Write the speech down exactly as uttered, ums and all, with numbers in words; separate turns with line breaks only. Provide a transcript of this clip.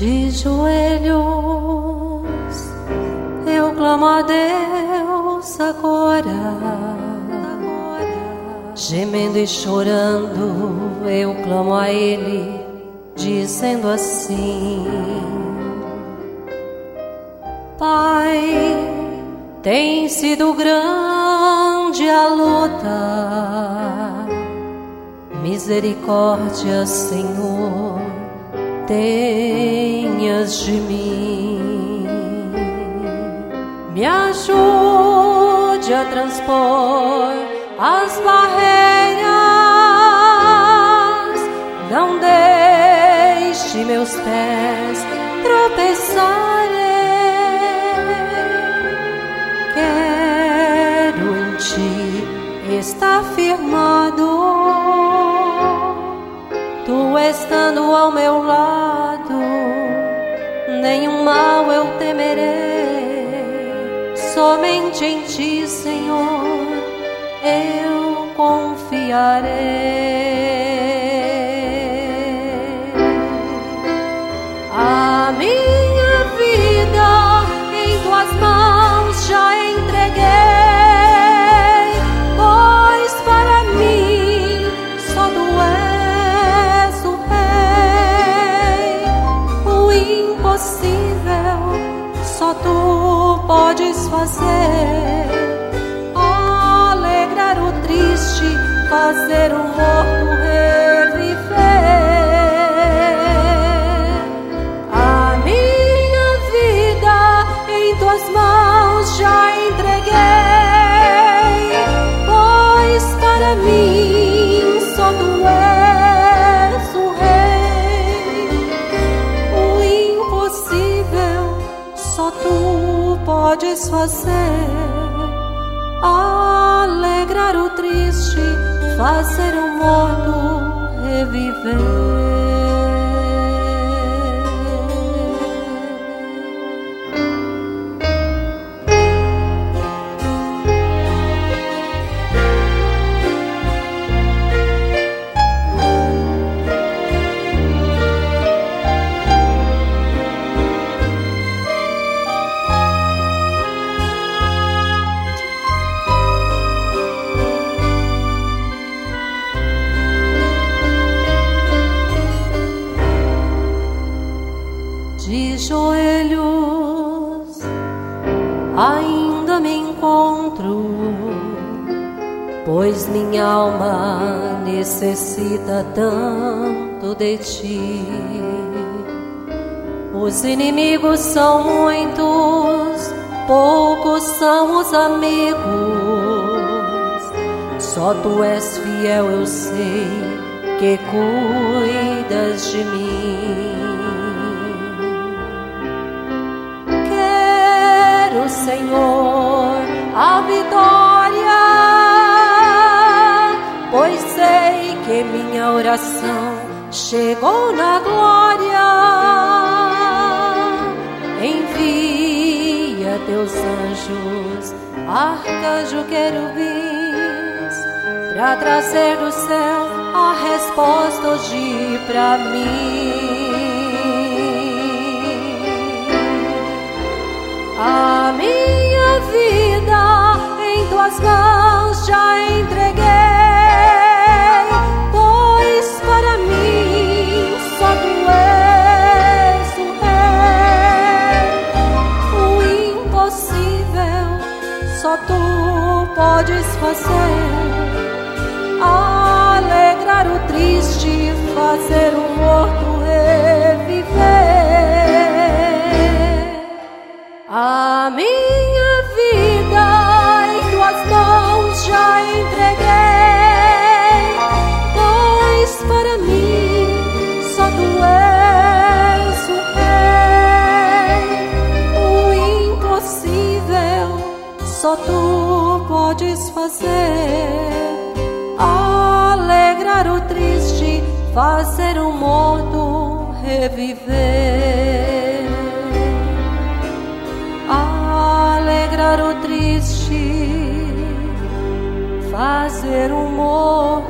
De joelhos eu clamo a Deus agora, gemendo e chorando eu clamo a Ele, dizendo assim: Pai, tem sido grande a luta, misericórdia, Senhor, tenhas de mim. Me ajude a transpor as barreiras, não deixe meus pés tropeçarem. Quero em Ti estar firmado, Tu estando ao meu lado, nenhum mal eu temerei. Somente em Ti, Senhor, eu confiarei. A minha vida em Tuas mãos já entreguei, pois para mim só Tu és o Rei. O impossível só Tu podes fazer, alegrar o triste, fazer o morto reviver. A minha vida em Tuas mãos já entreguei, pois para mim só Tu és o Rei. O impossível só Tu podes fazer, alegrar o triste, fazer o morto reviver. De joelhos ainda me encontro, pois minha alma necessita tanto de Ti. Os inimigos são muitos, poucos são os amigos. Só Tu és fiel, eu sei que cuidas de mim. Senhor, a vitória, pois sei que minha oração chegou na glória. Envia Teus anjos, arcanjo, querubins, pra trazer do céu a resposta hoje pra mim. A minha vida em Tuas mãos já entreguei, pois para mim só Tu és o Rei. O impossível só Tu podes fazer, alegrar o triste, fazer o morto reviver. A minha vida em Tuas mãos já entreguei, pois para mim só Tu és o Rei. O impossível só Tu podes fazer, alegrar o triste, fazer o morto reviver. Alegrar o triste, fazer um morto